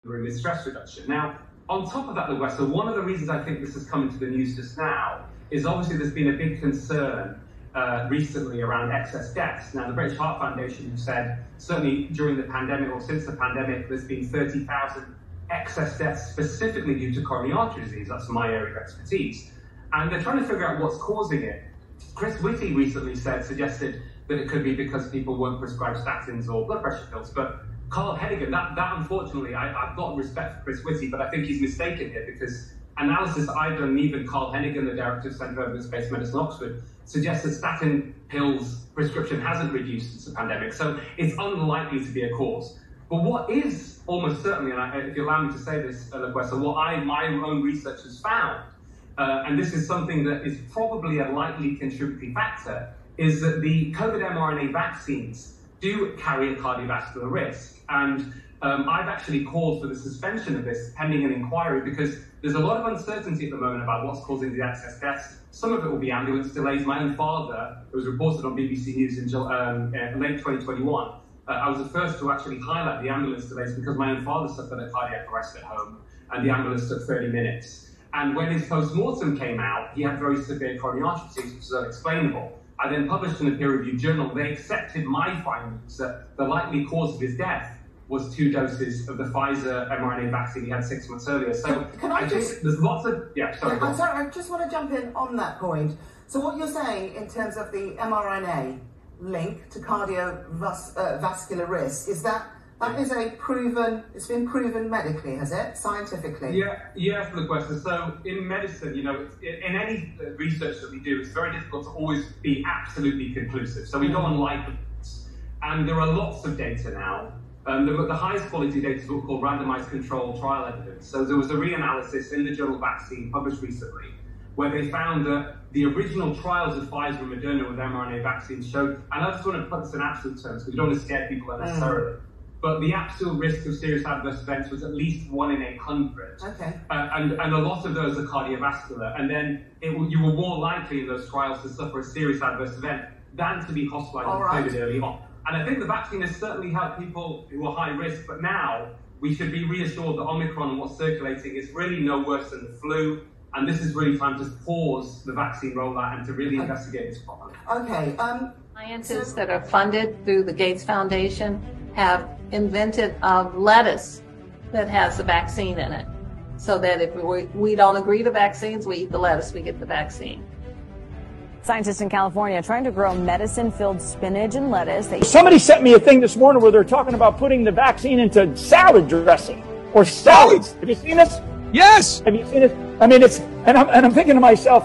room is stress reduction. Now, on top of that, so one of the reasons I think this has come into the news just now is obviously there's been a big concern recently around excess deaths. Now, the British Heart Foundation have said, certainly during the pandemic or since the pandemic, there's been 30,000 excess deaths specifically due to coronary artery disease. That's my area of expertise. And they're trying to figure out what's causing it. Chris Whitty recently suggested that it could be because people weren't prescribed statins or blood pressure pills. But Carl Hennigan, that unfortunately, I've got respect for Chris Whitty, but I think he's mistaken here because analysis I've done, even Carl Hennigan, the director of Centre for Evidence-Based Medicine, Oxford, suggests that statin pills prescription hasn't reduced since the pandemic. So it's unlikely to be a cause. But what is almost certainly, and if you allow me to say this, LaGuessa, what my own research has found, and this is something that is probably a likely contributing factor, is that the COVID mRNA vaccines do carry a cardiovascular risk. And I've actually called for the suspension of this pending an inquiry because there's a lot of uncertainty at the moment about what's causing the excess deaths. Some of it will be ambulance delays. My own father, it was reported on BBC News in late 2021, I was the first to actually highlight the ambulance delays because my own father suffered a cardiac arrest at home and the ambulance took 30 minutes. And when his post-mortem came out, he had very severe coronary artery disease, which is unexplainable. I then published in a peer-reviewed journal. They accepted my findings that the likely cause of his death was 2 doses of the Pfizer mRNA vaccine he had 6 months earlier. So can I think there's lots of... Yeah, sorry. I'm sorry, I just want to jump in on that point. So what you're saying in terms of the mRNA link to cardiovascular risk is that is it's been proven medically, has it? Scientifically? Yes, LaGuessa. So in medicine, in any research that we do, it's very difficult to always be absolutely conclusive. So we go on likelihoods. And there are lots of data now. The highest quality data is what we call randomized controlled trial evidence. So there was a reanalysis in the journal Vaccine published recently where they found that the original trials of Pfizer and Moderna with mRNA vaccines showed, and I just want to put this in absolute terms because we don't want to scare people unnecessarily, but the absolute risk of serious adverse events was at least 1 in 800. Okay. And a lot of those are cardiovascular. And then you were more likely in those trials to suffer a serious adverse event than to be hospitalized with COVID early on. And I think the vaccine has certainly helped people who are high risk, but now we should be reassured that Omicron and what's circulating is really no worse than the flu. And this is really time to pause the vaccine rollout and to really investigate this properly. Okay. Scientists that are funded through the Gates Foundation have invented a lettuce that has the vaccine in it. So that if we don't agree to vaccines, we eat the lettuce, we get the vaccine. Scientists in California trying to grow medicine-filled spinach and lettuce. Somebody sent me a thing this morning where they're talking about putting the vaccine into salad dressing or salads. Have you seen this? Yes. Have you seen it? I mean, I'm thinking to myself,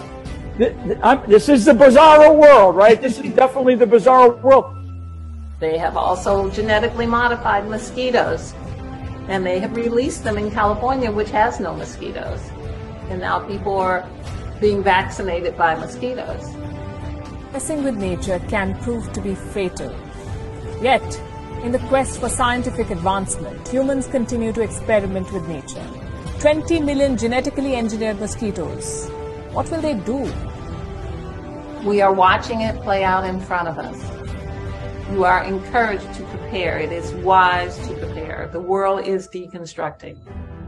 this is the bizarro world, right? This is definitely the bizarro world. They have also genetically modified mosquitoes, and they have released them in California, which has no mosquitoes. And now people are being vaccinated by mosquitoes. Messing with nature can prove to be fatal. Yet, in the quest for scientific advancement, humans continue to experiment with nature. 20 million genetically engineered mosquitoes. What will they do? We are watching it play out in front of us. You are encouraged to prepare. It is wise to prepare. The world is deconstructing.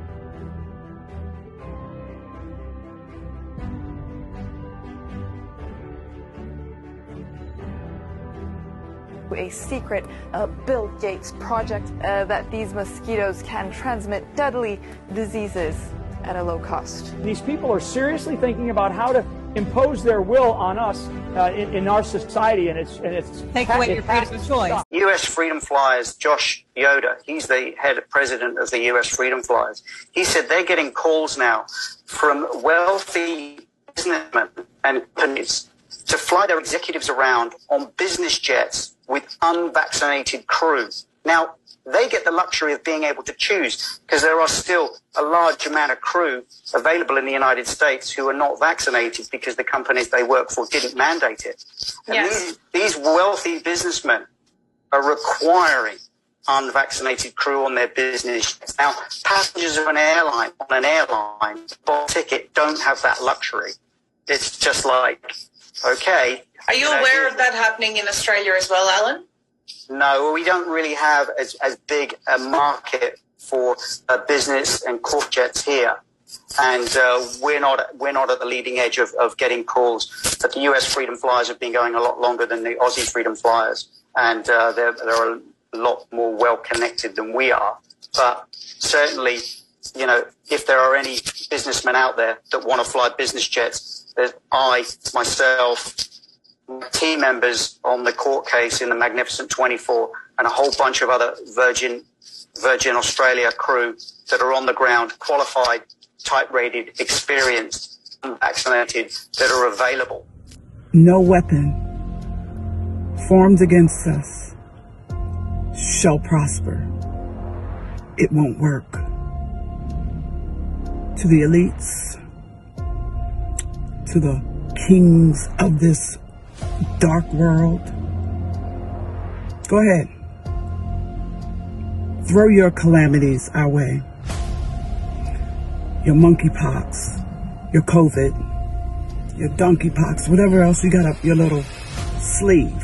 A secret Bill Gates project that these mosquitoes can transmit deadly diseases at a low cost. These people are seriously thinking about how to impose their will on us in our society, and it's take away your freedom of choice. U.S. Freedom Flyers, Josh Yoder, he's the head president of the U.S. Freedom Flyers. He said they're getting calls now from wealthy businessmen and companies to fly their executives around on business jets with unvaccinated crew. Now, they get the luxury of being able to choose because there are still a large amount of crew available in the United States who are not vaccinated because the companies they work for didn't mandate it. And yes. These wealthy businessmen are requiring unvaccinated crew on their business jets. Now, passengers of an airline on an airline buy a ticket don't have that luxury. It's just like, okay. Are you aware of that happening in Australia as well, Alan? No, we don't really have as big a market for business and corp jets here. And we're not at the leading edge of getting calls. But the US Freedom Flyers have been going a lot longer than the Aussie Freedom Flyers, and they're a lot more well connected than we are. But certainly, you know, if there are any businessmen out there that want to fly business jets, there's myself, team members on the court case in the Magnificent 24, and a whole bunch of other Virgin Australia crew that are on the ground, qualified, type-rated, experienced, unvaccinated, that are available. No weapon formed against us shall prosper. It won't work. To the elites, to the kings of this dark world, go ahead. Throw your calamities our way. Your monkeypox, your COVID, your donkeypox, whatever else you got up your little sleeve.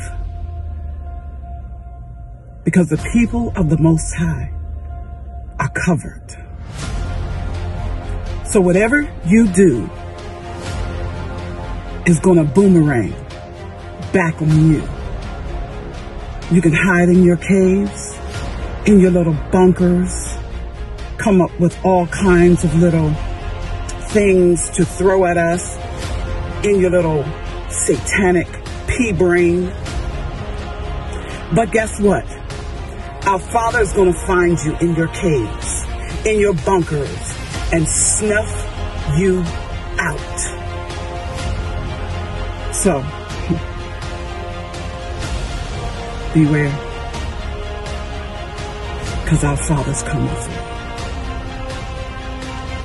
Because the people of the Most High are covered. So whatever you do is going to boomerang back on you. You can hide in your caves, in your little bunkers, come up with all kinds of little things to throw at us in your little satanic pea brain. But guess what? Our Father is going to find you in your caves, in your bunkers, and snuff you out. So, beware, because our Father's coming for you.